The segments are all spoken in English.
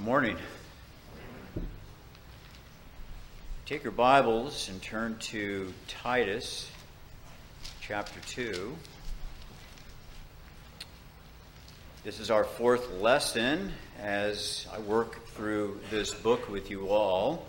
Morning. Take your Bibles and turn to Titus chapter 2. This is our fourth lesson as I work through this book with you all.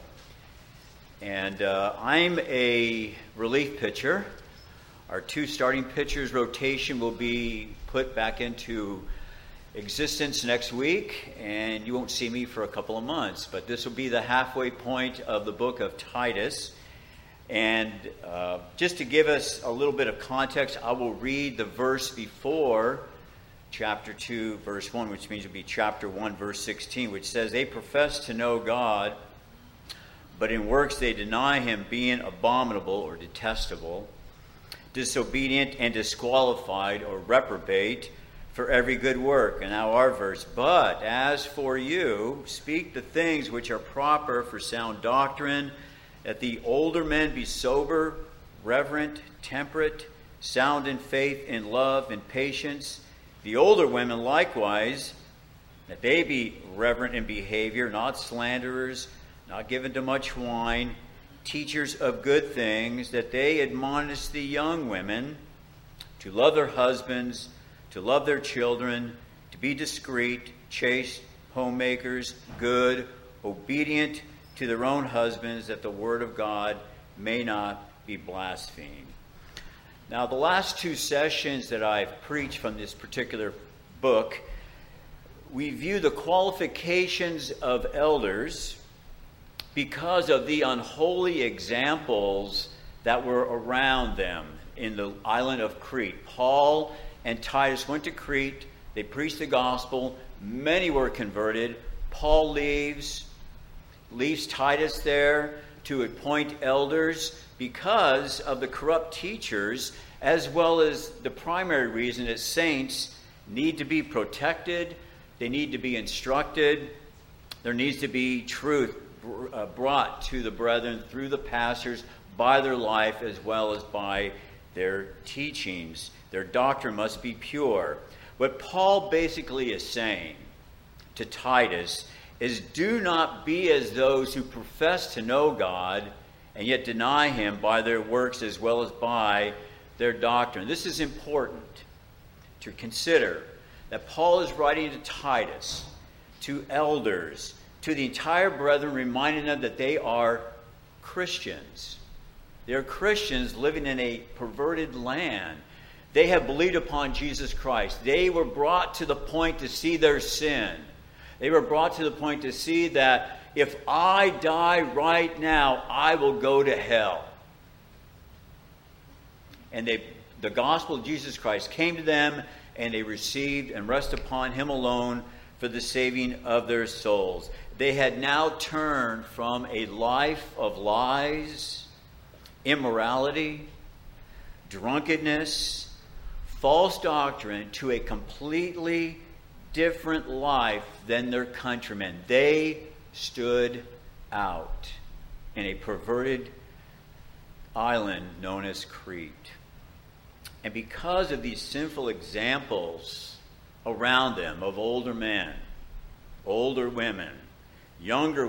And I'm a relief pitcher. Our two starting pitchers rotation will be put back into existence next week, and you won't see me for a couple of months, but this will be the halfway point of the book of Titus. And just to give us a little bit of context, I will read the verse before chapter 2 verse 1, which means it will be chapter 1 verse 16, which says, "They profess to know God, but in works they deny him, being abominable or detestable, disobedient and disqualified or reprobate for every good work." And now our verse, "But as for you, speak the things which are proper for sound doctrine, that the older men be sober, reverent, temperate, sound in faith, in love, in patience. The older women likewise, that they be reverent in behavior, not slanderers, not given to much wine, teachers of good things, that they admonish the young women to love their husbands, to love their children, to be discreet, chaste, homemakers, good, obedient to their own husbands, that the word of God may not be blasphemed." Now, the last two sessions that I've preached from this particular book, we view the qualifications of elders because of the unholy examples that were around them in the island of Crete. Paul and Titus went to Crete. They preached the gospel. Many were converted. Paul leaves Titus there to appoint elders because of the corrupt teachers, as well as the primary reason that saints need to be protected. They need to be instructed. There needs to be truth brought to the brethren through the pastors by their life as well as by their teachings. Their doctrine must be pure. What Paul basically is saying to Titus is, do not be as those who profess to know God and yet deny him by their works as well as by their doctrine. This is important to consider, that Paul is writing to Titus, to elders, to the entire brethren, reminding them that they are Christians. They are Christians living in a perverted land. They have believed upon Jesus Christ. They were brought to the point to see their sin. They were brought to the point to see that if I die right now, I will go to hell. And the gospel of Jesus Christ came to them, and they received and rest upon him alone for the saving of their souls. They had now turned from a life of lies, immorality, drunkenness, false doctrine, to a completely different life than their countrymen. They stood out in a perverted island known as Crete. And because of these sinful examples around them of older men, older women, younger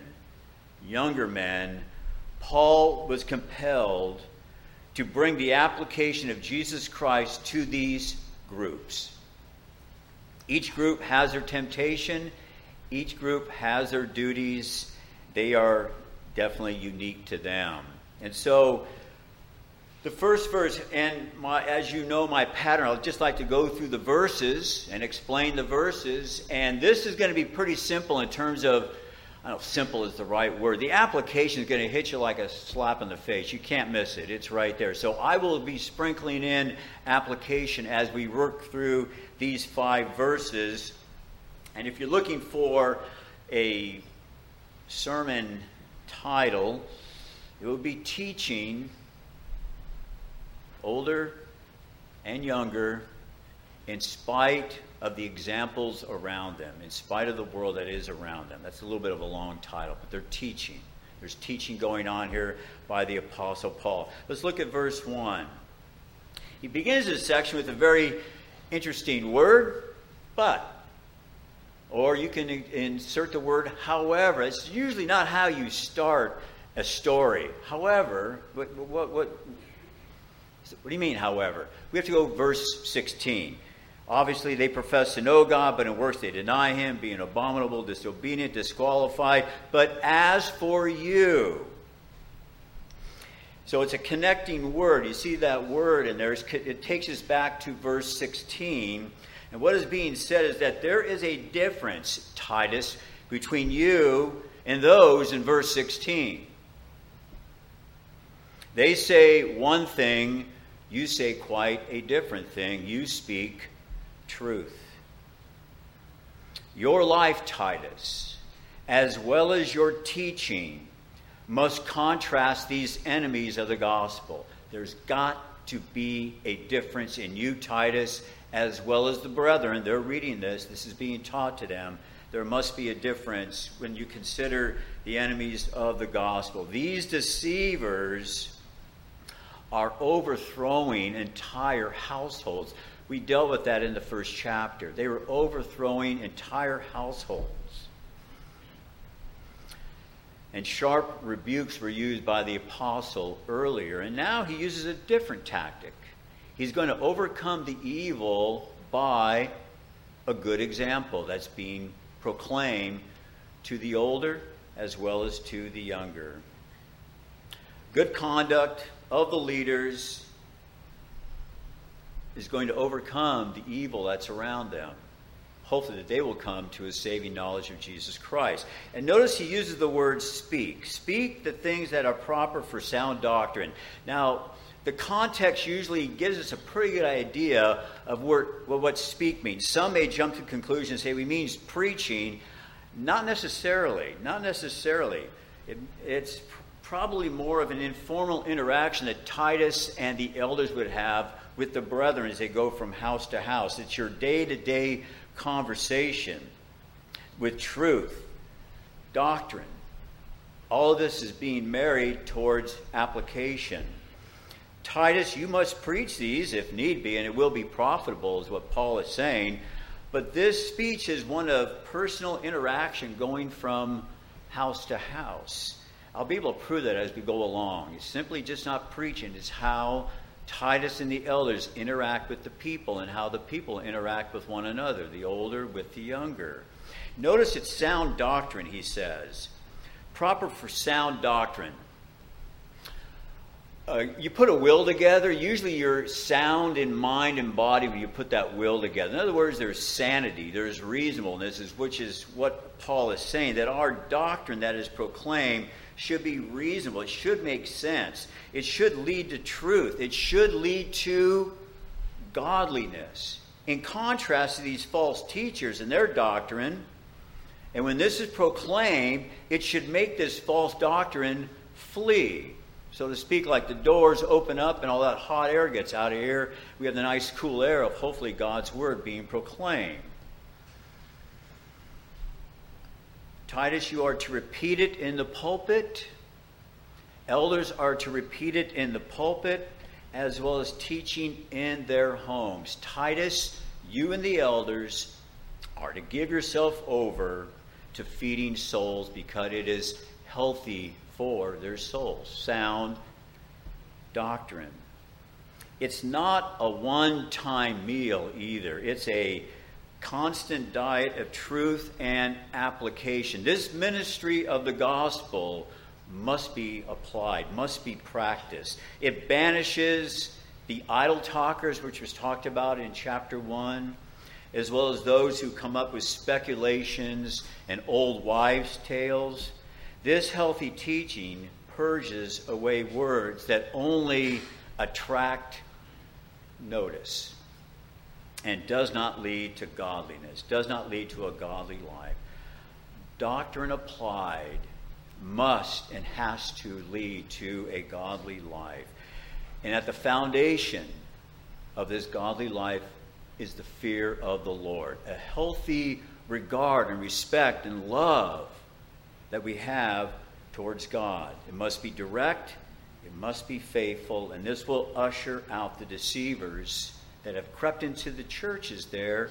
men, Paul was compelled to bring the application of Jesus Christ to these groups. Each group has their temptation. Each group has their duties. They are definitely unique to them. And so the first verse, and as you know my pattern, I'd just like to go through the verses and explain the verses. And this is going to be pretty simple in terms of, I don't know if simple is the right word. The application is going to hit you like a slap in the face. You can't miss it. It's right there. So I will be sprinkling in application as we work through these 5 verses. And if you're looking for a sermon title, it will be Teaching Older and Younger in Spite of the Examples Around Them, in spite of the world that is around them. That's a little bit of a long title, but they're teaching. There's teaching going on here by the Apostle Paul. Let's look at verse 1. He begins this section with a very interesting word, but. Or you can insert the word however. It's usually not how you start a story. However, what do you mean, however? We have to go verse 16. Obviously, they profess to know God, but in works they deny him, being abominable, disobedient, disqualified. But as for you... So it's a connecting word. You see that word, and it takes us back to verse 16. And what is being said is that there is a difference, Titus, between you and those in verse 16. They say one thing, you say quite a different thing. You speak truth. Your life, Titus, as well as your teaching, must contrast these enemies of the gospel. There's got to be a difference in you, Titus, as well as the brethren. They're reading this. This is being taught to them. There must be a difference when you consider the enemies of the gospel. These deceivers are overthrowing entire households. We dealt with that in the first chapter. They were overthrowing entire households. And sharp rebukes were used by the apostle earlier. And now he uses a different tactic. He's going to overcome the evil by a good example that's being proclaimed to the older as well as to the younger. Good conduct of the leaders is going to overcome the evil that's around them. Hopefully that they will come to a saving knowledge of Jesus Christ. And notice he uses the word speak. Speak the things that are proper for sound doctrine. Now, the context usually gives us a pretty good idea of what speak means. Some may jump to conclusions and say we means preaching. Not necessarily. Not necessarily. It's probably more of an informal interaction that Titus and the elders would have with the brethren as they go from house to house. It's your day-to-day conversation with truth, doctrine. All of this is being married towards application. Titus, you must preach these if need be, and it will be profitable, is what Paul is saying. But this speech is one of personal interaction going from house to house. I'll be able to prove that as we go along. It's simply just not preaching. It's how Titus and the elders interact with the people and how the people interact with one another, the older with the younger. Notice it's sound doctrine, he says. Proper for sound doctrine. You put a will together, usually you're sound in mind and body when you put that will together. In other words, there's sanity, there's reasonableness, which is what Paul is saying, that our doctrine that is proclaimed should be reasonable. It should make sense. It should lead to truth. It should lead to godliness. In contrast to these false teachers and their doctrine, and when this is proclaimed, it should make this false doctrine flee. So to speak, like the doors open up and all that hot air gets out of here, we have the nice cool air of hopefully God's word being proclaimed. Titus, you are to repeat it in the pulpit. Elders are to repeat it in the pulpit as well as teaching in their homes. Titus, you and the elders are to give yourself over to feeding souls because it is healthy for their souls. Sound doctrine. It's not a one-time meal either. It's a constant diet of truth and application. This ministry of the gospel must be applied, must be practiced. It banishes the idle talkers, which was talked about in chapter 1, as well as those who come up with speculations and old wives' tales. This healthy teaching purges away words that only attract notice and does not lead to godliness, does not lead to a godly life. Doctrine applied must and has to lead to a godly life. And at the foundation of this godly life is the fear of the Lord, a healthy regard and respect and love that we have towards God. It must be direct, it must be faithful, and this will usher out the deceivers that have crept into the churches there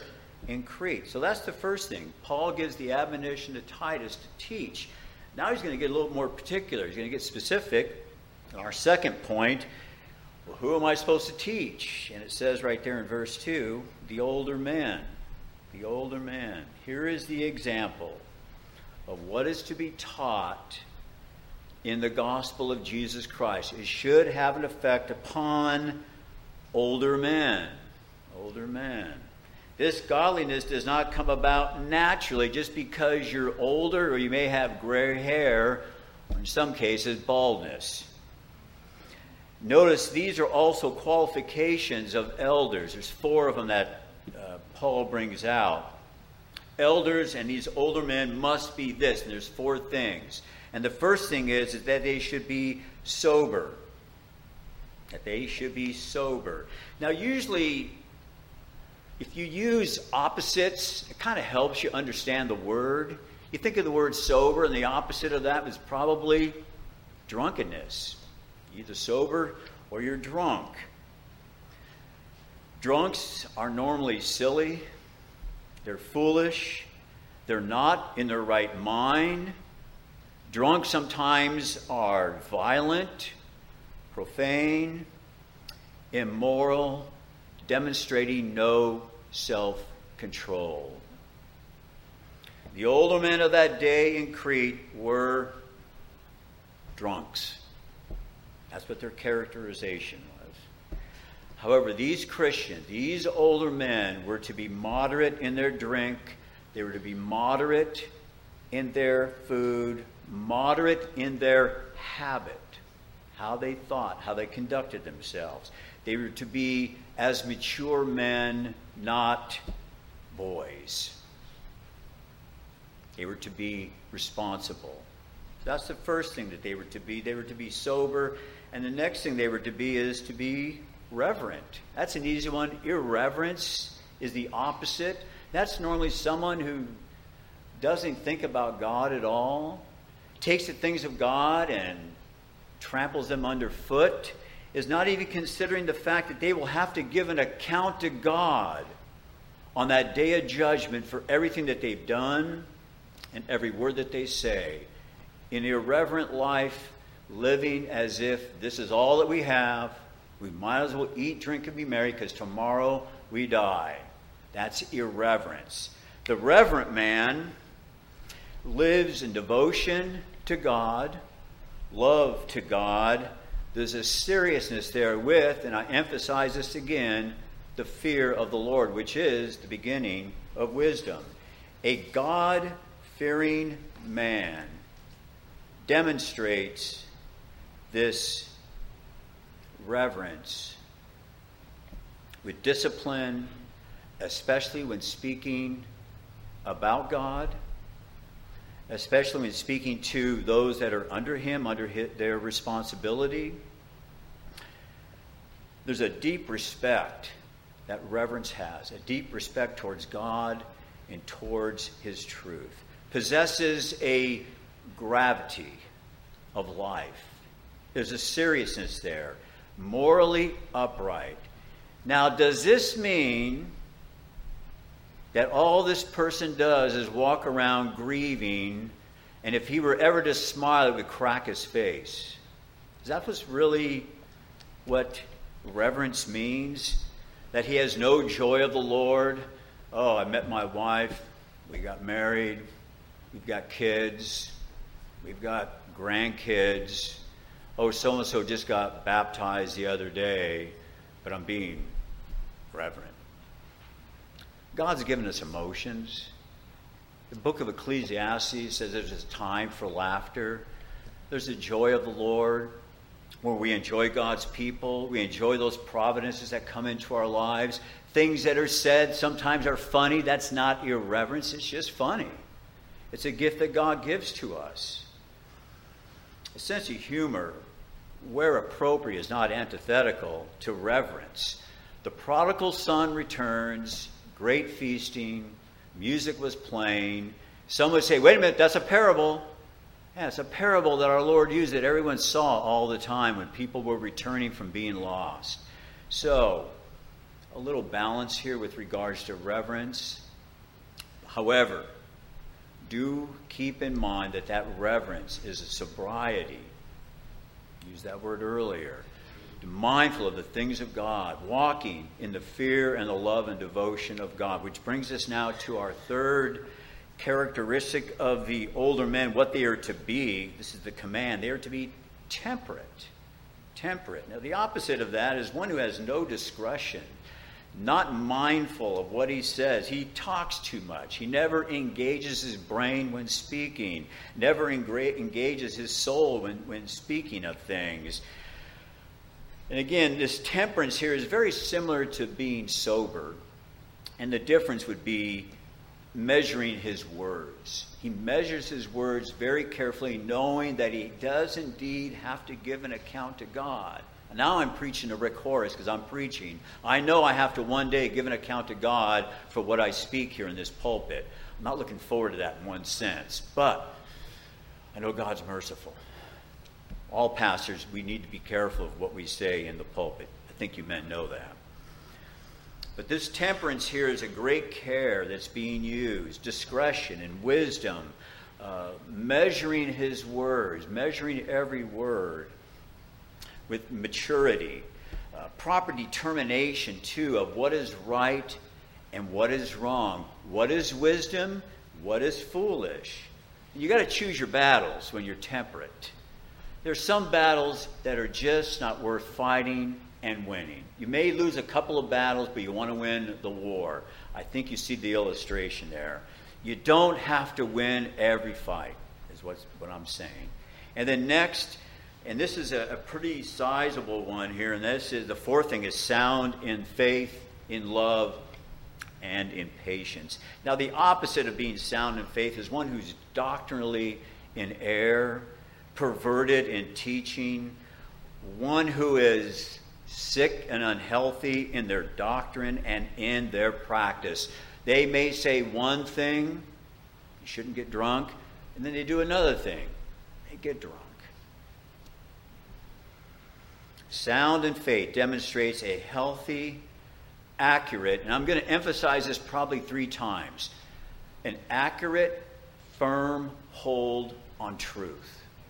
in Crete. So that's the first thing. Paul gives the admonition to Titus to teach. Now he's going to get a little more particular. He's going to get specific. Our second point, well, who am I supposed to teach? And it says right there in verse 2, the older men. The older men. Here is the example of what is to be taught in the gospel of Jesus Christ. It should have an effect upon older men. Older men. This godliness does not come about naturally just because you're older or you may have gray hair, or in some cases, baldness. Notice these are also qualifications of elders. There's 4 of them that Paul brings out. Elders and these older men must be this, and there's 4 things. And the first thing is that they should be sober. That they should be sober. Now, usually, if you use opposites, it kind of helps you understand the word. You think of the word sober, and the opposite of that is probably drunkenness. Either sober or you're drunk. Drunks are normally silly. They're foolish. They're not in their right mind. Drunks sometimes are violent, profane, immoral, demonstrating no self-control. The older men of that day in Crete were drunks. That's what their characterization was. However, these Christians, these older men, were to be moderate in their drink. They were to be moderate in their food, moderate in their habit, how they thought, how they conducted themselves. They were to be as mature men, not boys. They were to be responsible. That's the first thing that they were to be. They were to be sober. And the next thing they were to be is to be reverent. That's an easy one. Irreverence is the opposite. That's normally someone who doesn't think about God at all, takes the things of God and tramples them underfoot, is not even considering the fact that they will have to give an account to God on that day of judgment for everything that they've done and every word that they say. An irreverent life, living as if this is all that we have. We might as well eat, drink, and be merry because tomorrow we die. That's irreverence. The reverent man lives in devotion to God, love to God. There's a seriousness therewith, and I emphasize this again, the fear of the Lord, which is the beginning of wisdom. A God-fearing man demonstrates this reverence with discipline, especially when speaking about God, especially when speaking to those that are under him, under their responsibility. There's a deep respect that reverence has, a deep respect towards God and towards his truth. Possesses a gravity of life. There's a seriousness there, morally upright. Now, does this mean that all this person does is walk around grieving, and if he were ever to smile, it would crack his face? Is that what's really what reverence means? That he has no joy of the Lord? Oh, I met my wife, we got married, we've got kids, we've got grandkids. Oh, so-and-so just got baptized the other day, but I'm being reverent. God's given us emotions. The book of Ecclesiastes says there's a time for laughter. There's the joy of the Lord, where we enjoy God's people. We enjoy those providences that come into our lives. Things that are said sometimes are funny. That's not irreverence. It's just funny. It's a gift that God gives to us. A sense of humor, where appropriate, is not antithetical to reverence. The prodigal son returns, great feasting, music was playing. Some would say, wait a minute, that's a parable. Yeah, it's a parable that our Lord used that everyone saw all the time when people were returning from being lost. So, a little balance here with regards to reverence. However, do keep in mind that reverence is a sobriety. Used that word earlier. Mindful of the things of God, walking in the fear and the love and devotion of God, which brings us now to our third characteristic of the older men, what they are to be. This is the command. They are to be temperate. Temperate. Now, the opposite of that is one who has no discretion, not mindful of what he says. He talks too much. He never engages his brain when speaking, never engages his soul when speaking of things. And again, this temperance here is very similar to being sober. And the difference would be measuring his words. He measures his words very carefully, knowing that he does indeed have to give an account to God. And now I'm preaching to Rick Horace because I'm preaching. I know I have to one day give an account to God for what I speak here in this pulpit. I'm not looking forward to that in one sense. But I know God's merciful. All pastors, we need to be careful of what we say in the pulpit. I think you men know that. But this temperance here is a great care that's being used. Discretion and wisdom. Measuring his words. Measuring every word. With maturity. Proper determination, too, of what is right and what is wrong. What is wisdom? What is foolish? You got to choose your battles when you're temperate. There's some battles that are just not worth fighting and winning. You may lose a couple of battles, but you want to win the war. I think you see the illustration there. You don't have to win every fight, is what I'm saying. And then next, and this is a pretty sizable one here, and this is the fourth thing, is sound in faith, in love, and in patience. Now, the opposite of being sound in faith is one who's doctrinally in error, perverted in teaching, one who is sick and unhealthy in their doctrine and in their practice. They may say one thing, you shouldn't get drunk, and then they do another thing, they get drunk. Sound in faith demonstrates a healthy, accurate, and I'm going to emphasize this probably 3 times, an accurate, firm hold on truth.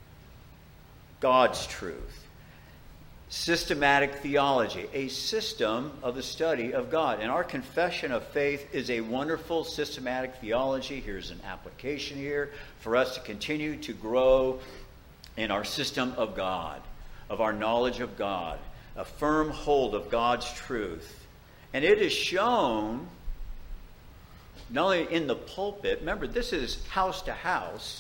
God's truth. Systematic theology, a system of the study of God. And our confession of faith is a wonderful systematic theology. Here's an application here for us to continue to grow in our system of God, of our knowledge of God, a firm hold of God's truth. And it is shown not only in the pulpit, remember this is house to house,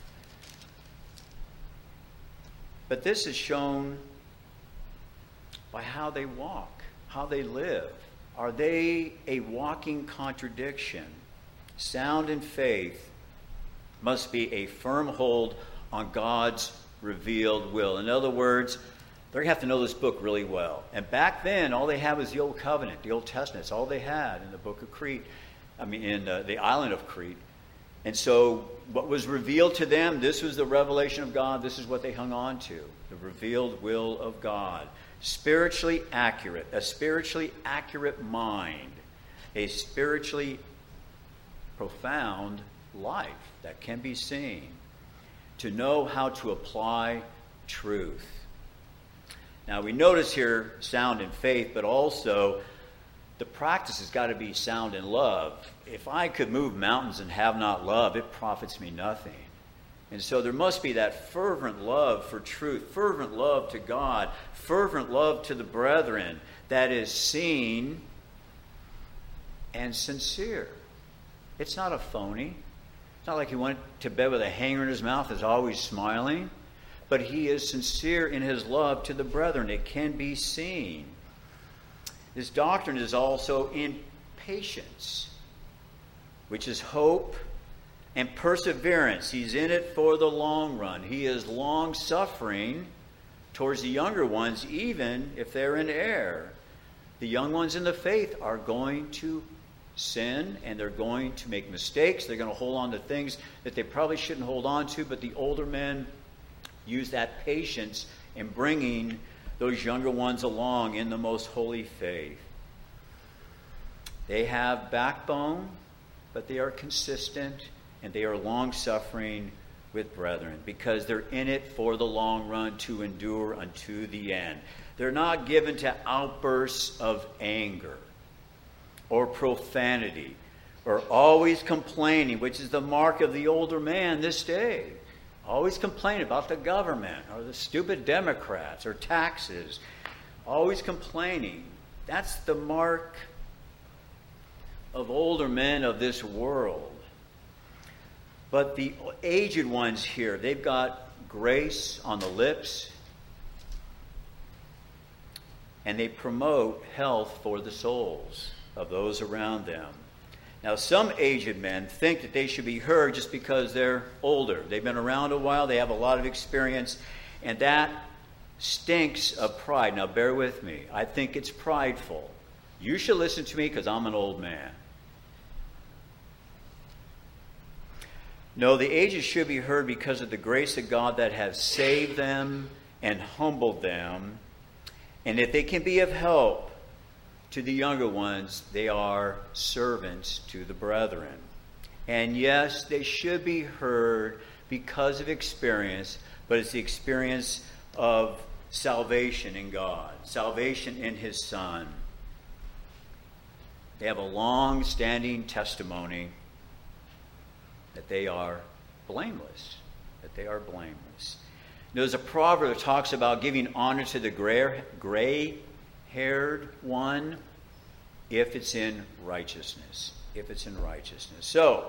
but this is shown by how they walk, how they live. Are they a walking contradiction? Sound in faith must be a firm hold on God's revealed will. In other words, they're going to have to know this book really well. And back then, all they had was the Old Covenant, the Old Testament. It's all they had in the book of Crete, in the island of Crete. And so what was revealed to them, this was the revelation of God. This is what they hung on to, the revealed will of God. Spiritually accurate, a spiritually accurate mind, a spiritually profound life that can be seen, to know how to apply truth. Now we notice here sound in faith, but also the practice has got to be sound in love. If I could move mountains and have not love, it profits me nothing. And so there must be that fervent love for truth, fervent love to God, fervent love to the brethren that is seen and sincere. It's not a phony. It's not like he went to bed with a hanger in his mouth, is always smiling. But he is sincere in his love to the brethren. It can be seen. This doctrine is also in patience, which is hope and perseverance. He's in it for the long run. He is long-suffering towards the younger ones, even if they're in error. The young ones in the faith are going to sin, and they're going to make mistakes. They're going to hold on to things that they probably shouldn't hold on to, but the older men use that patience in bringing those younger ones along in the most holy faith. They have backbone, but they are consistent and they are long-suffering with brethren, because they're in it for the long run, to endure unto the end. They're not given to outbursts of anger or profanity or always complaining, which is the mark of the older man this day. Always complaining about the government or the stupid Democrats or taxes. Always complaining. That's the mark of older men of this world. But the aged ones here, they've got grace on the lips, and they promote health for the souls of those around them. Now, some aged men think that they should be heard just because they're older. They've been around a while, they have a lot of experience, and that stinks of pride. Now, bear with me. I think it's prideful. You should listen to me because I'm an old man. No, the aged should be heard because of the grace of God that has saved them and humbled them. And if they can be of help to the younger ones, they are servants to the brethren. And yes, they should be heard because of experience, but it's the experience of salvation in God, salvation in His Son. They have a long-standing testimony that they are blameless, that they are blameless. There's a proverb that talks about giving honor to the gray-haired one if it's in righteousness. If it's in righteousness. So,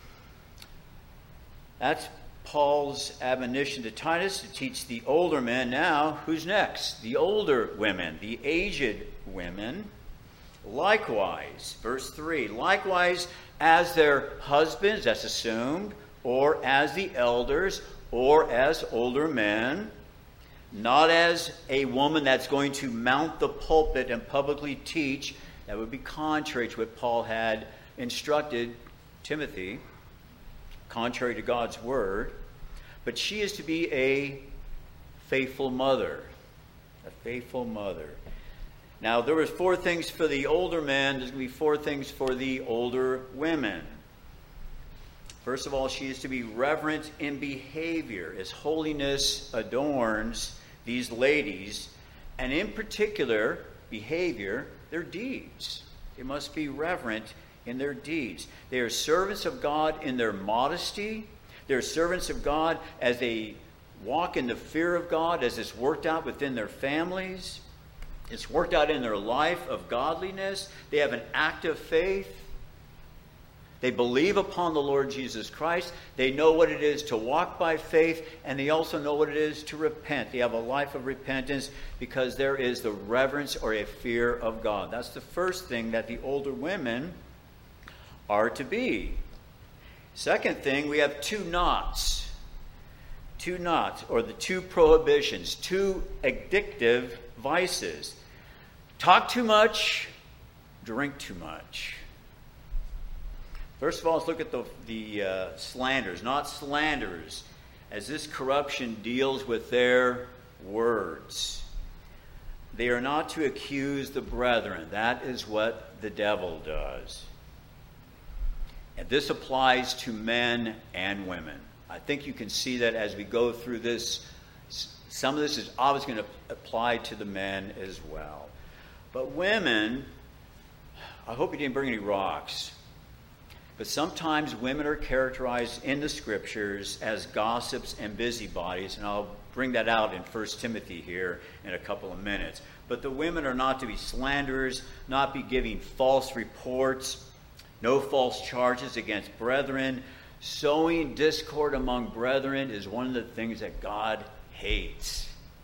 that's Paul's admonition to Titus to teach the older men. Now, who's next? The older women, the aged women. Likewise, verse 3, likewise as their husbands, that's assumed, or as the elders, or as older men, not as a woman that's going to mount the pulpit and publicly teach. That would be contrary to what Paul had instructed Timothy, contrary to God's word. But she is to be a faithful mother, a faithful mother. Now, there was 4 things for the older men. There's going to be 4 things for the older women. First of all, she is to be reverent in behavior, as holiness adorns these ladies, and in particular, behavior, their deeds. They must be reverent in their deeds. They are servants of God in their modesty. They are servants of God as they walk in the fear of God, as it's worked out within their families. It's worked out in their life of godliness. They have an active faith. They believe upon the Lord Jesus Christ. They know what it is to walk by faith, and they also know what it is to repent. They have a life of repentance because there is the reverence or a fear of God. That's the first thing that the older women are to be. Second thing, we have 2 nots. 2 nots, or the 2 prohibitions, 2 addictive vices. Talk too much, drink too much. First of all, let's look at the slanders, not slanderers, as this corruption deals with their words. They are not to accuse the brethren. That is what the devil does. And this applies to men and women. I think you can see that as we go through this. Some of this is obviously going to apply to the men as well. But women, I hope you didn't bring any rocks. But sometimes women are characterized in the scriptures as gossips and busybodies, and I'll bring that out in 1 Timothy here in a couple of minutes. But the women are not to be slanderers, not be giving false reports, no false charges against brethren. Sowing discord among brethren is one of the things that God hates.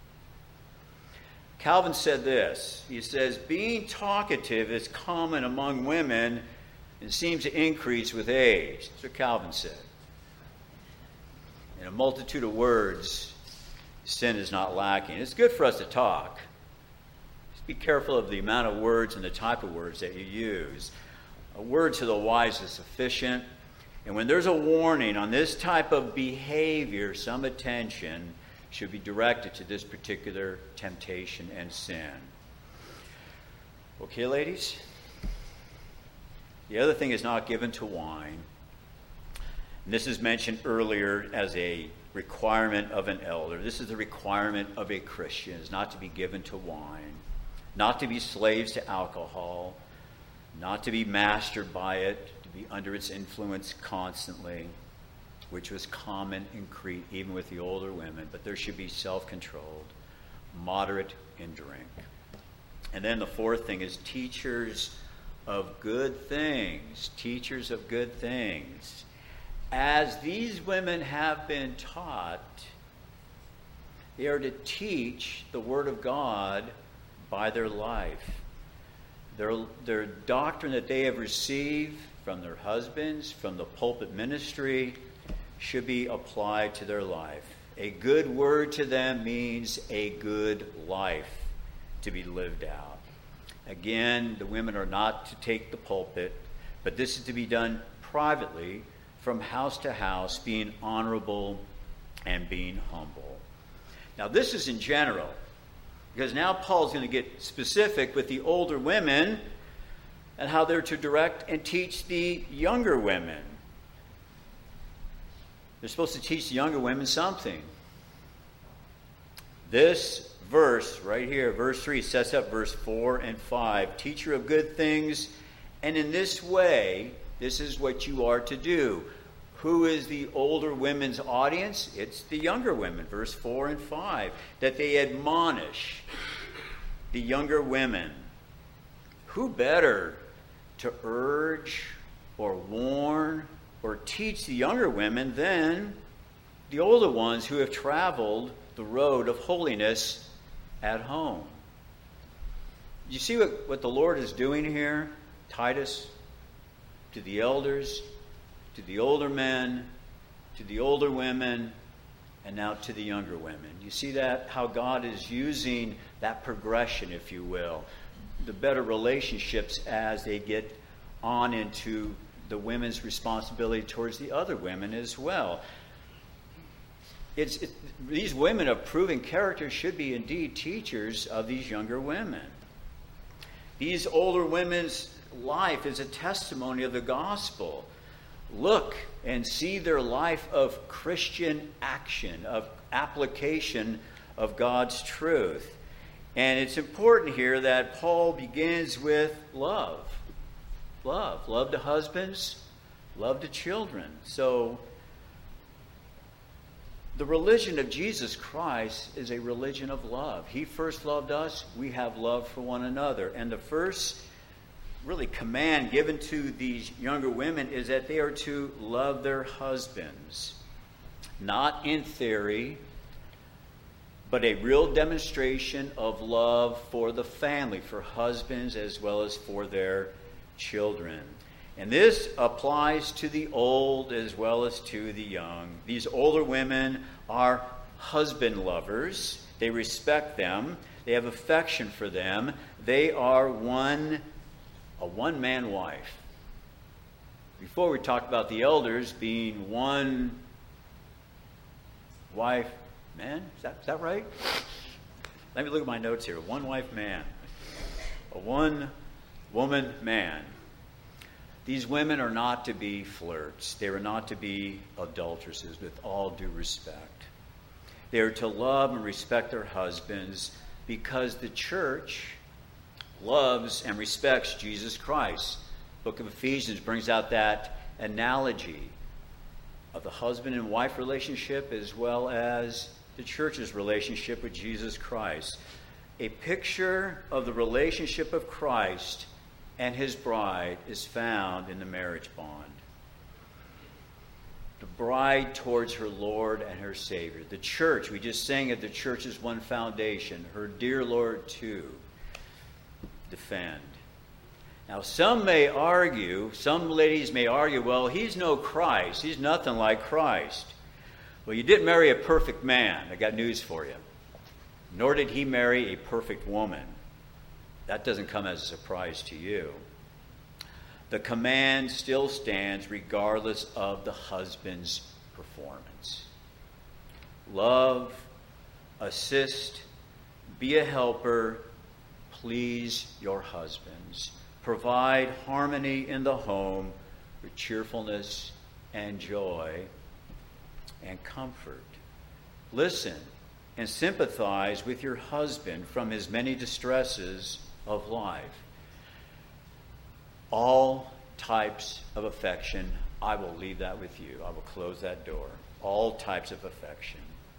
Calvin said this. He says, being talkative is common among women and seems to increase with age. That's what Calvin said. In a multitude of words, sin is not lacking. It's good for us to talk. Just be careful of the amount of words and the type of words that you use. A word to the wise is sufficient. And when there's a warning on this type of behavior, some attention should be directed to this particular temptation and sin. Okay, ladies? The other thing is not given to wine. And this is mentioned earlier as a requirement of an elder. This is the requirement of a Christian, is not to be given to wine, not to be slaves to alcohol, not to be mastered by it, to be under its influence constantly, which was common in Crete, even with the older women. But there should be self-controlled, moderate in drink. And then the fourth thing is teachers of good things. Teachers of good things. As these women have been taught, they are to teach the Word of God by their life. Their doctrine that they have received from their husbands, from the pulpit ministry, should be applied to their life. A good word to them means a good life to be lived out. Again, the women are not to take the pulpit, but this is to be done privately, from house to house, being honorable and being humble. Now, this is in general, because now Paul's going to get specific with the older women and how they're to direct and teach the younger women. They're supposed to teach the younger women something. This verse right here, verse 3, sets up verse 4 and 5. Teacher of good things, and in this way, this is what you are to do. Who is the older women's audience? It's the younger women, verse 4 and 5. That they admonish the younger women. Who better to urge or warn or teach the younger women than the older ones who have traveled the road of holiness at home? You see what the Lord is doing here? Titus, to the elders, to the older men, to the older women, and now to the younger women. You see that? How God is using that progression, if you will. The better relationships as they get on into the women's responsibility towards the other women as well. These women of proven character should be indeed teachers of these younger women. These older women's life is a testimony of the gospel. Look and see their life of Christian action, of application of God's truth. And it's important here that Paul begins with love. Love to husbands, love to children. So the religion of Jesus Christ is a religion of love. He first loved us. We have love for one another. And the first really command given to these younger women is that they are to love their husbands. Not in theory, but a real demonstration of love for the family, for husbands as well as for their children. And this applies to the old as well as to the young. These older women are husband lovers. They respect them. They have affection for them. They are a one-man wife. Before we talked about the elders being one wife man. Is that right? Let me look at my notes here. One wife man. A one woman man. These women are not to be flirts. They are not to be adulteresses, with all due respect. They are to love and respect their husbands because the church loves and respects Jesus Christ. The book of Ephesians brings out that analogy of the husband and wife relationship as well as the church's relationship with Jesus Christ. A picture of the relationship of Christ and his bride is found in the marriage bond. The bride towards her Lord and her Savior. The church, we just sang it, the church is one foundation. Her dear Lord too. Defend. Now some ladies may argue, well, he's no Christ. He's nothing like Christ. Well, you didn't marry a perfect man. I got news for you. Nor did he marry a perfect woman. That doesn't come as a surprise to you. The command still stands regardless of the husband's performance. Love, assist, be a helper, please your husbands. Provide harmony in the home with cheerfulness and joy and comfort. Listen and sympathize with your husband from his many distresses of life. All types of affection, I will leave that with you. I will close that door. All types of affection.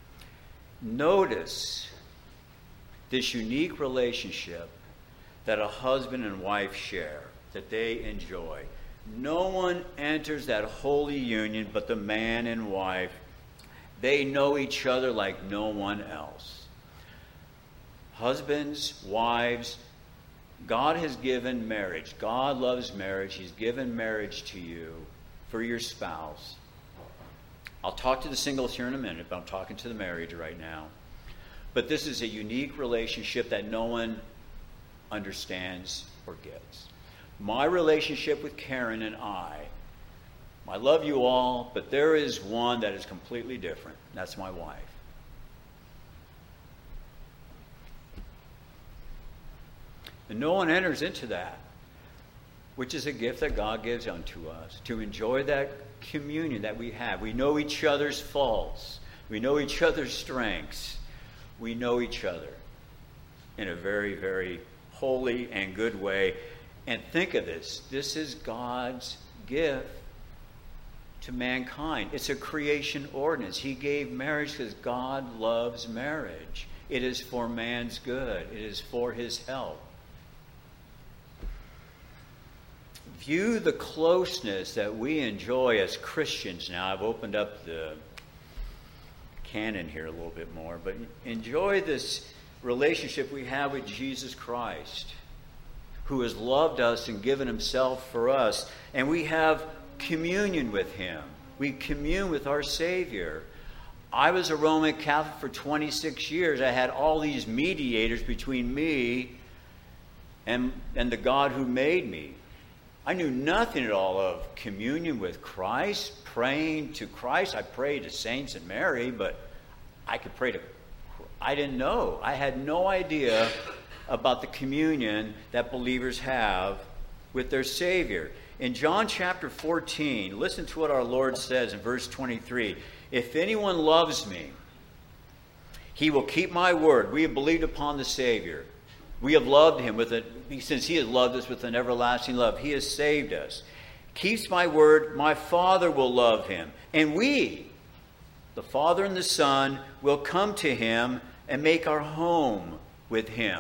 Notice this unique relationship that a husband and wife share, that they enjoy. No one enters that holy union but the man and wife. They know each other like no one else. Husbands, wives, God has given marriage. God loves marriage. He's given marriage to you for your spouse. I'll talk to the singles here in a minute, but I'm talking to the married right now. But this is a unique relationship that no one understands or gets. My relationship with Karen and I love you all, but there is one that is completely different. That's my wife. And no one enters into that, which is a gift that God gives unto us, to enjoy that communion that we have. We know each other's faults. We know each other's strengths. We know each other in a very, very holy and good way. And think of this. This is God's gift to mankind. It's a creation ordinance. He gave marriage because God loves marriage. It is for man's good. It is for his help. View the closeness that we enjoy as Christians. Now, I've opened up the canon here a little bit more, but enjoy this relationship we have with Jesus Christ, who has loved us and given himself for us. And we have communion with him. We commune with our Savior. I was a Roman Catholic for 26 years. I had all these mediators between me and the God who made me. I knew nothing at all of communion with Christ, praying to Christ. I prayed to saints and Mary, but I could pray to... I didn't know. I had no idea about the communion that believers have with their Savior. In John chapter 14, listen to what our Lord says in verse 23. If anyone loves me, he will keep my word. We have believed upon the Savior. We have loved him since he has loved us with an everlasting love. He has saved us. Keeps my word, my Father will love him. And we, the Father and the Son, will come to him and make our home with him.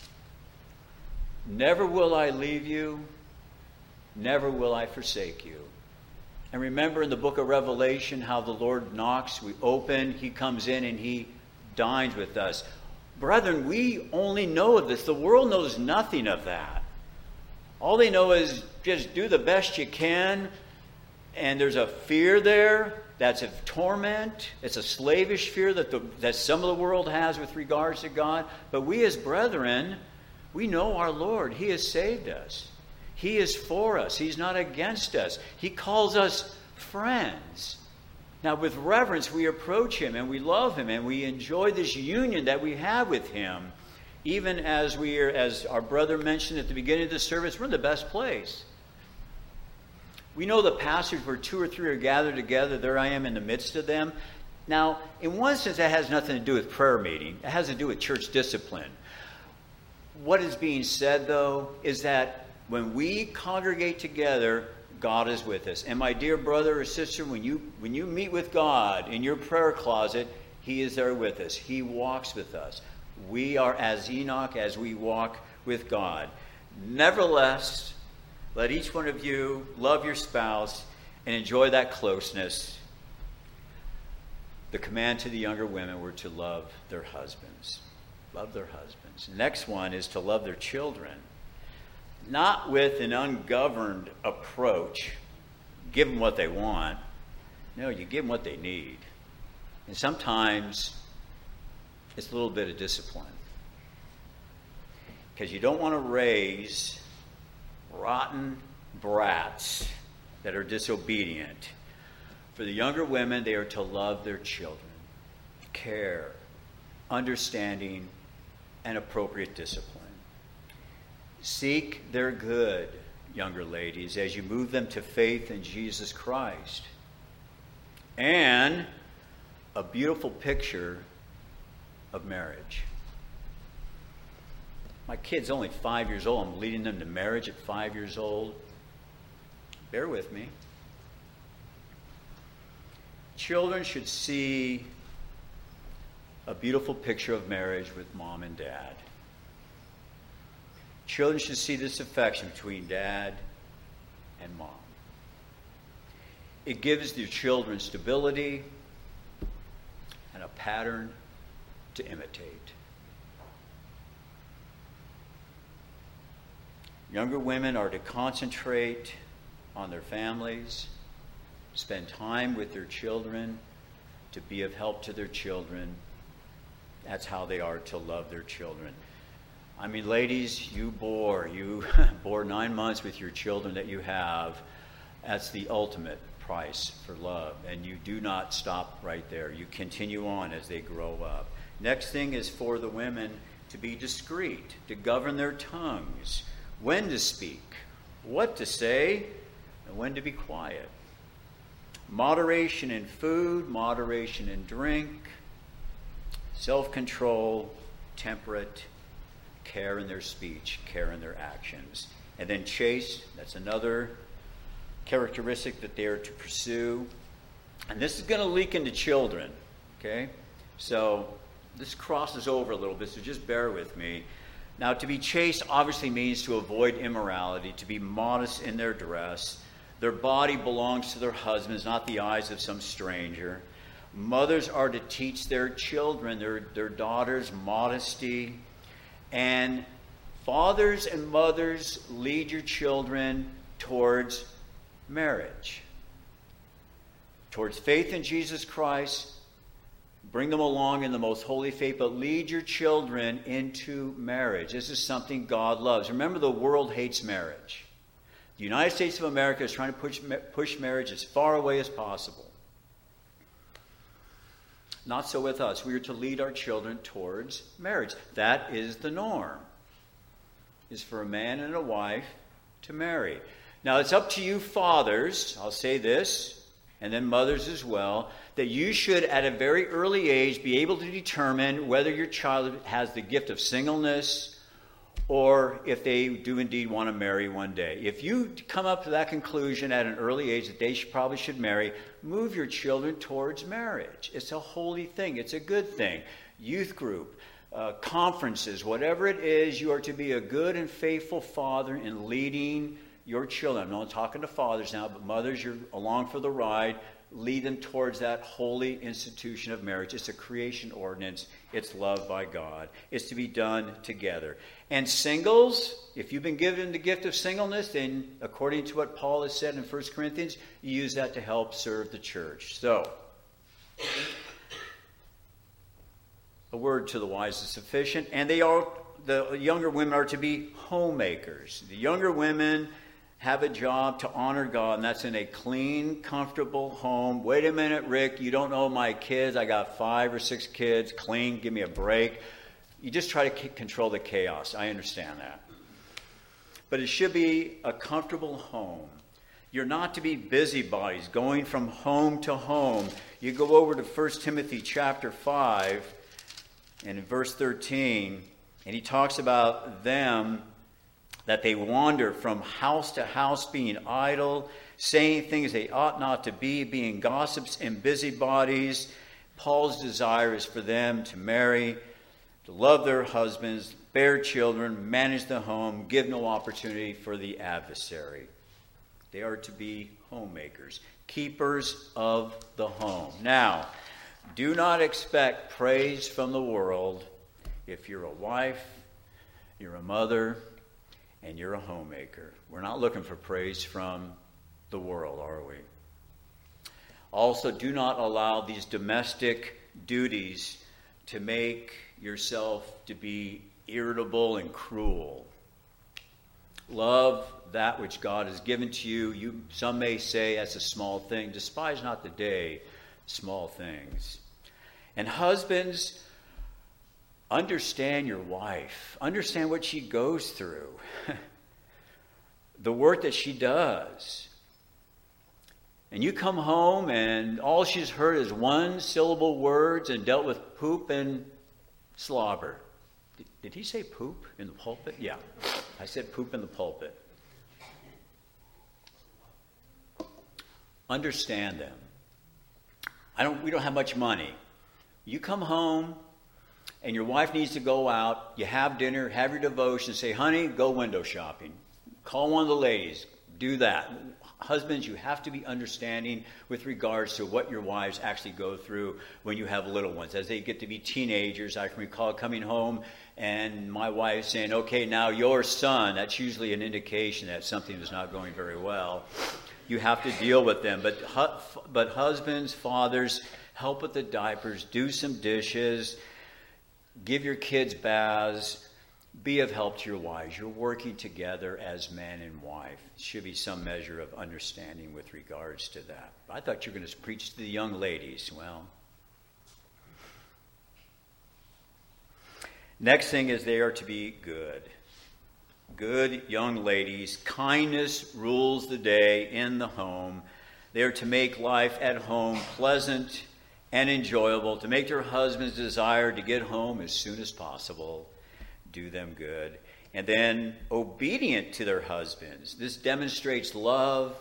Never will I leave you. Never will I forsake you. And remember in the book of Revelation how the Lord knocks, we open, he comes in and he dines with us. Brethren, we only know of this. The world knows nothing of that. All they know is just do the best you can. And there's a fear there that's of torment. It's a slavish fear that some of the world has with regards to God. But we as brethren, we know our Lord. He has saved us. He is for us. He's not against us. He calls us friends. Now, with reverence, we approach him and we love him and we enjoy this union that we have with him. Even as as our brother mentioned at the beginning of the service, we're in the best place. We know the passage where 2 or 3 are gathered together, there I am in the midst of them. Now, in one sense, that has nothing to do with prayer meeting. It has to do with church discipline. What is being said, though, is that when we congregate together, God is with us. And my dear brother or sister, when you meet with God in your prayer closet, he is there with us. He walks with us. We are as Enoch as we walk with God. Nevertheless, let each one of you love your spouse and enjoy that closeness. The command to the younger women were to love their husbands. Love their husbands. The next one is to love their children. Not with an ungoverned approach, give them what they want. No, you give them what they need. And sometimes it's a little bit of discipline. Because you don't want to raise rotten brats that are disobedient. For the younger women, they are to love their children. Care, understanding, and appropriate discipline. Seek their good, younger ladies, as you move them to faith in Jesus Christ. And a beautiful picture of marriage. My kid's only 5 years old. I'm leading them to marriage at 5 years old. Bear with me. Children should see a beautiful picture of marriage with mom and dad. Children should see this affection between dad and mom. It gives their children stability and a pattern to imitate. Younger women are to concentrate on their families, spend time with their children, to be of help to their children. That's how they are to love their children. I mean, ladies, you bore 9 months with your children that you have. That's the ultimate price for love. And you do not stop right there. You continue on as they grow up. Next thing is for the women to be discreet, to govern their tongues, when to speak, what to say, and when to be quiet. Moderation in food, moderation in drink, self-control, temperate, care in their speech, care in their actions. And then chaste, that's another characteristic that they are to pursue. And this is going to leak into children, okay? So this crosses over a little bit, so just bear with me. Now, to be chaste obviously means to avoid immorality, to be modest in their dress. Their body belongs to their husbands, not the eyes of some stranger. Mothers are to teach their children, their daughters, modesty. And fathers and mothers, lead your children towards marriage, towards faith in Jesus Christ. Bring them along in the most holy faith, but lead your children into marriage. This is something God loves. Remember, the world hates marriage. The United States of America is trying to push marriage as far away as possible. Not so with us. We are to lead our children towards marriage. That is the norm, is for a man and a wife to marry. Now, it's up to you fathers, I'll say this, and then mothers as well, that you should at a very early age be able to determine whether your child has the gift of singleness or if they do indeed want to marry one day. If you come up to that conclusion at an early age that they probably should marry, move your children towards marriage. It's a holy thing. It's a good thing. Youth group, conferences, whatever it is, you are to be a good and faithful father in leading your children. I'm not talking to fathers now, but mothers, you're along for the ride. Lead them towards that holy institution of marriage. It's a creation ordinance. It's loved by God. It's to be done together. And singles, if you've been given the gift of singleness, then according to what Paul has said in 1 Corinthians, you use that to help serve the church. So, a word to the wise is sufficient. And the younger women are to be homemakers. The younger women have a job to honor God, and that's in a clean, comfortable home. Wait a minute, Rick, you don't know my kids. I got 5 or 6 kids. Clean, give me a break. You just try to control the chaos. I understand that. But it should be a comfortable home. You're not to be busybodies, going from home to home. You go over to 1 Timothy chapter 5, and in verse 13, and he talks about them, that they wander from house to house, being idle, saying things they ought not to be, being gossips and busybodies. Paul's desire is for them to marry, to love their husbands, bear children, manage the home, give no opportunity for the adversary. They are to be homemakers, keepers of the home. Now, do not expect praise from the world if you're a wife, you're a mother, and you're a homemaker. We're not looking for praise from the world, are we? Also, do not allow these domestic duties to make yourself to be irritable and cruel. Love that which God has given to you. Some may say that's a small thing. Despise not the day, small things. And husbands, understand your wife. Understand what she goes through. The work that she does. And you come home and all she's heard is one-syllable words and dealt with poop and slobber. Did he say poop in the pulpit? Yeah, I said poop in the pulpit. Understand them. We don't have much money. You come home and your wife needs to go out. You have dinner, have your devotion, say, honey, go window shopping. Call one of the ladies. Do that. Husbands, you have to be understanding with regards to what your wives actually go through when you have little ones. As they get to be teenagers, I can recall coming home and my wife saying, okay, now your son, that's usually an indication that something is not going very well. You have to deal with them. But husbands, fathers, help with the diapers, do some dishes, give your kids baths. Be of help to your wives. You're working together as man and wife. Should be some measure of understanding with regards to that. I thought you were going to preach to the young ladies. Well, next thing is they are to be good. Good young ladies. Kindness rules the day in the home. They are to make life at home pleasant and enjoyable, to make their husbands desire to get home as soon as possible. Do them good. And then obedient to their husbands. This demonstrates love.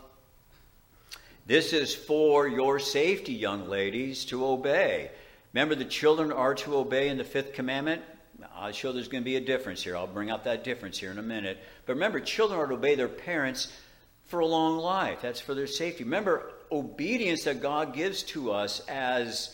This is for your safety, young ladies, to obey. Remember, the children are to obey in the fifth commandment. I'll show there's going to be a difference here. I'll bring out that difference here in a minute. But remember, children are to obey their parents for a long life. That's for their safety. Remember, obedience that God gives to us as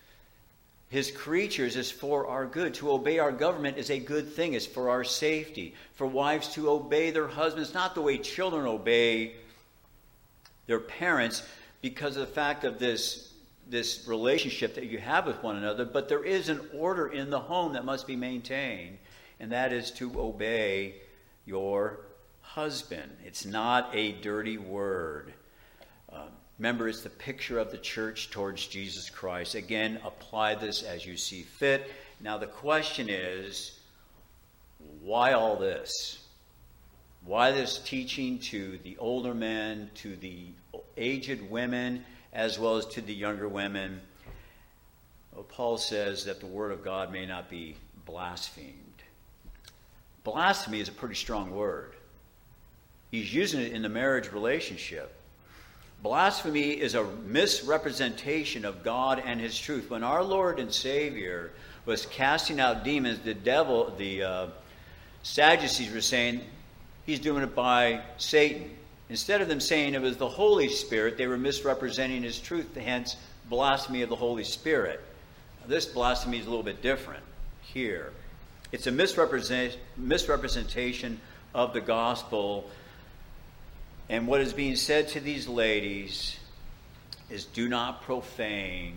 His creatures is for our good. To obey our government is a good thing. It's for our safety. For wives to obey their husbands, not the way children obey their parents because of the fact of this relationship that you have with one another, but there is an order in the home that must be maintained, and that is to obey your husband. It's not a dirty word. Remember, it's the picture of the church towards Jesus Christ. Again, apply this as you see fit. Now, the question is, why all this? Why this teaching to the older men, to the aged women, as well as to the younger women? Well, Paul says that the word of God may not be blasphemed. Blasphemy is a pretty strong word. He's using it in the marriage relationship. Blasphemy is a misrepresentation of God and His truth. When our Lord and Savior was casting out demons, the Sadducees were saying He's doing it by Satan. Instead of them saying it was the Holy Spirit, they were misrepresenting His truth, hence blasphemy of the Holy Spirit. Now, this blasphemy is a little bit different here. It's a misrepresentation of the gospel. And what is being said to these ladies is, do not profane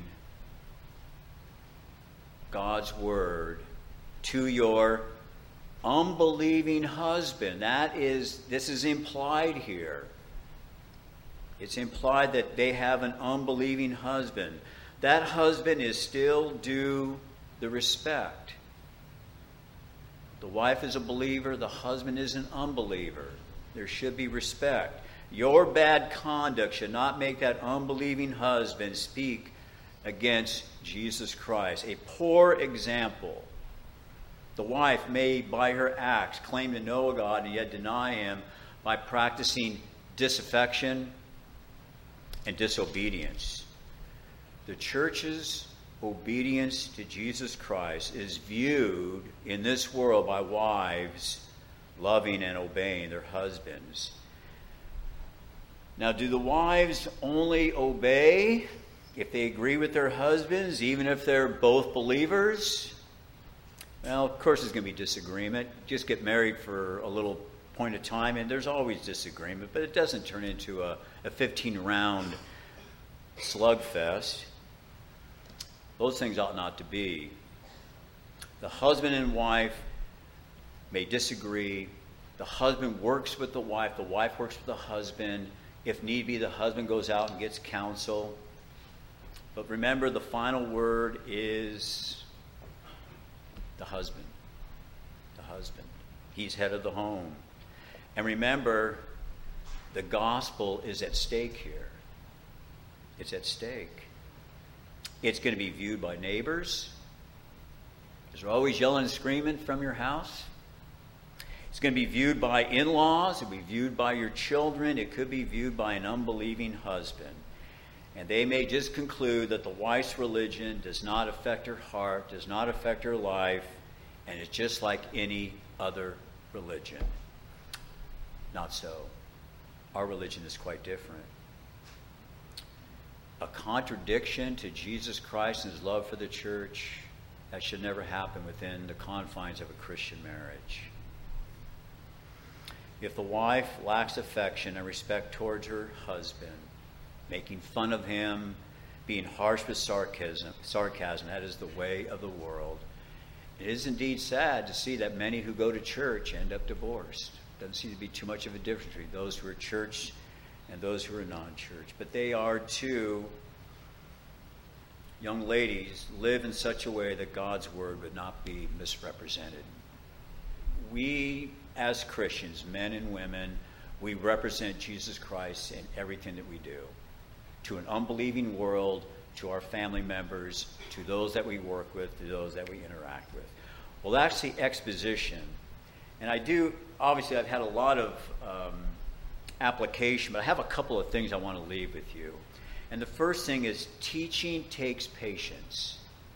God's word to your unbelieving husband. This is implied here. It's implied that they have an unbelieving husband. That husband is still due the respect. The wife is a believer, the husband is an unbeliever. There should be respect. Your bad conduct should not make that unbelieving husband speak against Jesus Christ. A poor example. The wife may, by her acts, claim to know God and yet deny Him by practicing disaffection and disobedience. The church's obedience to Jesus Christ is viewed in this world by wives loving and obeying their husbands. Now, do the wives only obey if they agree with their husbands, even if they're both believers? Well, of course there's going to be disagreement. Just get married for a little point of time, and there's always disagreement, but it doesn't turn into a 15-round slugfest. Those things ought not to be. The husband and wife may disagree. The husband works with the wife works with the husband. If need be, the husband goes out and gets counsel. But remember, the final word is The husband. The husband. He's head of the home. And remember, the gospel is at stake here. It's at stake. It's going to be viewed by neighbors. Is there always yelling and screaming from your house? It's going to be viewed by in-laws. It'll be viewed by your children. It could be viewed by an unbelieving husband. And they may just conclude that the wife's religion does not affect her heart, does not affect her life, and it's just like any other religion. Not so. Our religion is quite different. A contradiction to Jesus Christ and his love for the church, that should never happen within the confines of a Christian marriage. If the wife lacks affection and respect towards her husband, making fun of him, being harsh with sarcasm, that is the way of the world. It is indeed sad to see that many who go to church end up divorced. Doesn't seem to be too much of a difference between those who are church and those who are non-church. But they are too, young ladies, live in such a way that God's word would not be misrepresented. We, as Christians, men and women, we represent Jesus Christ in everything that we do. To an unbelieving world, to our family members, to those that we work with, to those that we interact with. Well, that's the exposition. And obviously I've had a lot of application, but I have a couple of things I want to leave with you. And the first thing is teaching takes patience.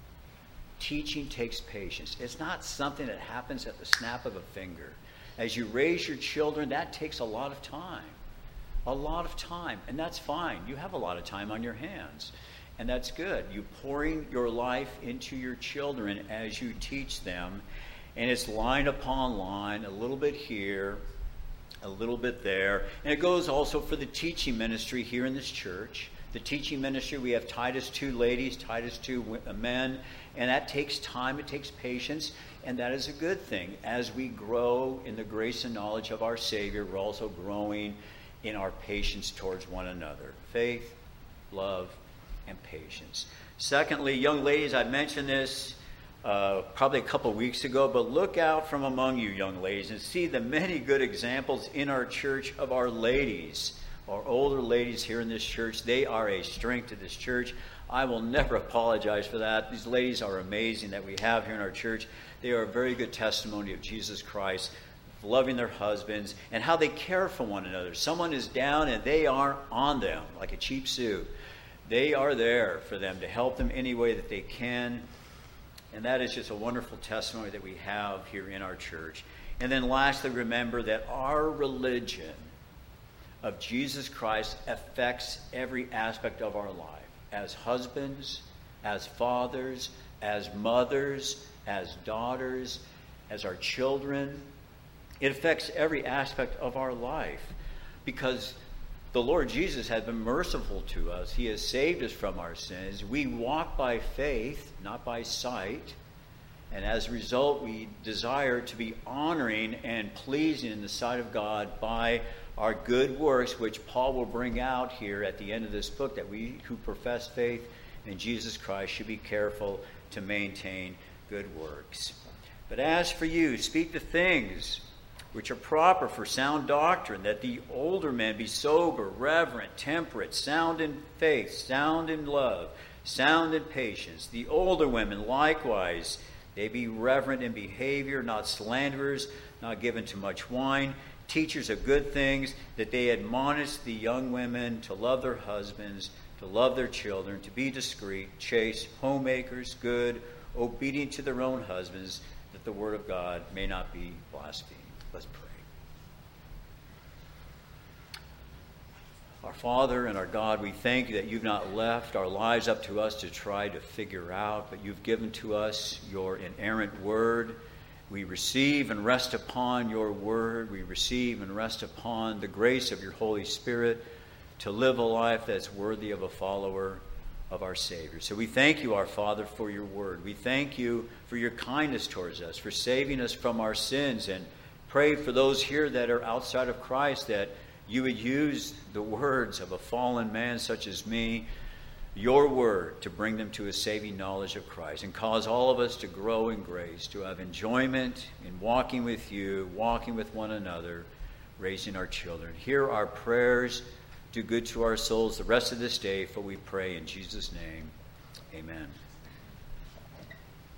Teaching takes patience. It's not something that happens at the snap of a finger. As you raise your children, that takes a lot of time. A lot of time. And that's fine. You have a lot of time on your hands. And that's good. You pouring your life into your children as you teach them. And it's line upon line, a little bit here, a little bit there. And it goes also for the teaching ministry here in this church. The teaching ministry, we have Titus 2 ladies, Titus 2 men. And that takes time. It takes patience. And that is a good thing. As we grow in the grace and knowledge of our Savior, we're also growing in our patience towards one another. Faith, love, and patience. Secondly, young ladies, I mentioned this probably a couple weeks ago, but look out from among you, young ladies, and see the many good examples in our church of our ladies, our older ladies here in this church. They are a strength to this church. I will never apologize for that. These ladies are amazing that we have here in our church. They are a very good testimony of Jesus Christ, loving their husbands, and how they care for one another. Someone is down and they aren't on them like a cheap suit. They are there for them to help them any way that they can. And that is just a wonderful testimony that we have here in our church. And then lastly, remember that our religion of Jesus Christ affects every aspect of our life. As husbands, as fathers, as mothers, as daughters, as our children. It affects every aspect of our life because the Lord Jesus has been merciful to us. He has saved us from our sins. We walk by faith, not by sight. And as a result, we desire to be honoring and pleasing in the sight of God by our good works, which Paul will bring out here at the end of this book, that we who profess faith in Jesus Christ should be careful to maintain good works. But as for you, speak the things which are proper for sound doctrine, that the older men be sober, reverent, temperate, sound in faith, sound in love, sound in patience. The older women likewise, they be reverent in behavior, not slanderers, not given to much wine, teachers of good things, that they admonish the young women to love their husbands, to love their children, to be discreet, chaste, homemakers, good, obedient to their own husbands, that the word of God may not be blasphemed. Let's pray. Our Father and our God, we thank you that you've not left our lives up to us to try to figure out, but you've given to us your inerrant word. We receive and rest upon your word. We receive and rest upon the grace of your Holy Spirit to live a life that's worthy of a follower of our Savior. So we thank you, our Father, for your word. We thank you for your kindness towards us, for saving us from our sins, and pray for those here that are outside of Christ, that you would use the words of a fallen man such as me your word to bring them to a saving knowledge of Christ, and cause all of us to grow in grace, to have enjoyment in walking with you, walking with one another, raising our children. Hear our prayers. Do good to our souls the rest of this day, for we pray in Jesus' name. Amen.